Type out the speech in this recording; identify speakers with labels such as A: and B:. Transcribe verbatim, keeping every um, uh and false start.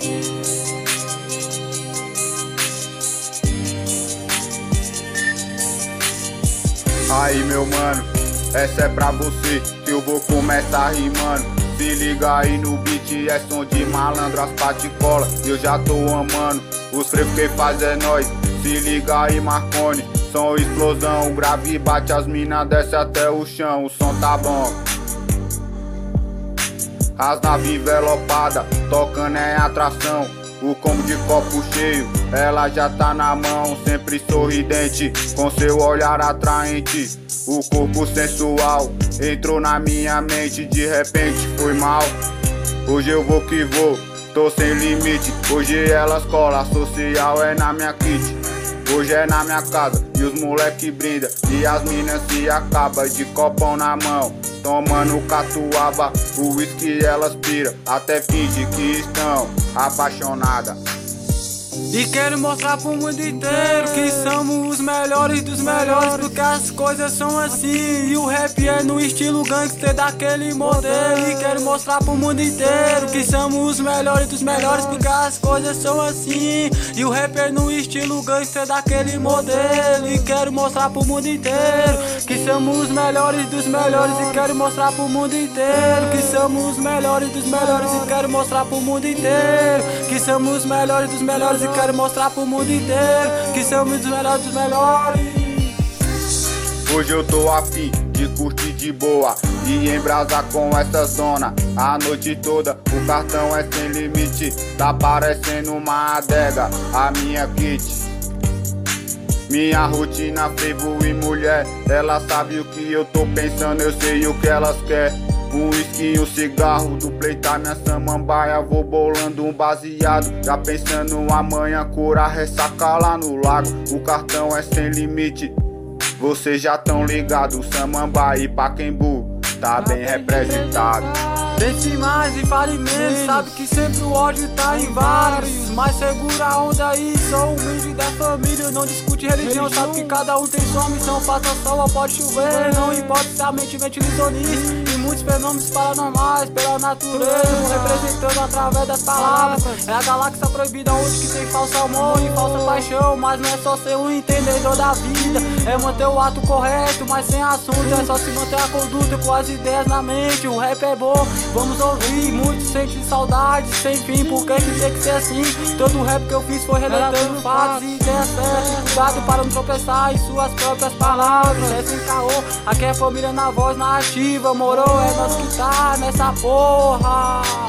A: Aí meu mano, essa é pra você, que eu vou começar rimando. Se liga aí no beat, é som de malandro, as paticola, eu já tô amando. Os frevos que faz é nóis, se liga aí Marconi. Som explosão, o grave bate, as mina desce até o chão, o som tá bom. As naves envelopadas, tocando é atração. O combo de copo cheio, ela já tá na mão. Sempre sorridente, com seu olhar atraente. O corpo sensual entrou na minha mente, de repente foi mal. Hoje eu vou que vou, tô sem limite. Hoje elas cola, social é na minha kit. Hoje é na minha casa e os moleque brinda, e as minas se acabam de copão na mão, tomando catuaba, o whisky elas pira, até finge que estão apaixonadas.
B: E quero mostrar pro mundo inteiro que somos os melhores dos melhores, porque as coisas são assim. E o rap é no estilo gangster daquele modelo. E quero mostrar pro mundo inteiro que somos os melhores dos melhores, porque as coisas são assim. E o rap é no estilo gangster daquele modelo. E quero mostrar pro mundo inteiro que somos os melhores dos melhores. E quero mostrar pro mundo inteiro que somos os melhores dos melhores. E quero mostrar pro mundo inteiro que somos os melhores dos melhores. E quero mostrar pro mundo inteiro que somos os melhores dos melhores.
A: Hoje eu tô afim de curtir de boa e embrasar com essa zona a noite toda. O cartão é sem limite, tá parecendo uma adega a minha kit. Minha rotina, frevo e mulher, ela sabe o que eu tô pensando, eu sei o que elas querem. Um whisky, um cigarro, do pleitar minha samambaia, vou bolando um baseado, já pensando amanhã curar ressaca lá no lago. O cartão é sem limite, vocês já tão ligados, Samambaia e Pacaembu tá bem representado.
B: Pense mais e fale menos, sabe que sempre o ódio tá em vários. Mas segura a onda aí, sou humilde da família, não discute religião. Sabe que cada um tem sua missão, faça sol ou pode chover, não importa se a mente ventiliza nisso. E muitos fenômenos paranormais pela natureza, representando através das palavras. É a galáxia proibida onde que tem falso amor e falsa paixão. Mas não é só ser um entendedor da vida, é manter o ato correto, mas sem assunto. É só se manter a conduta com as ideias na mente. O rap é bom, vamos ouvir, muitos sentem saudade sem fim, porque que tem que ser assim? Todo rap que eu fiz foi relatando fatos e ideias certas. Cuidado para não tropeçar em suas próprias palavras. É sem caô, aqui é família na voz, na ativa, moro? É nós que tá nessa porra.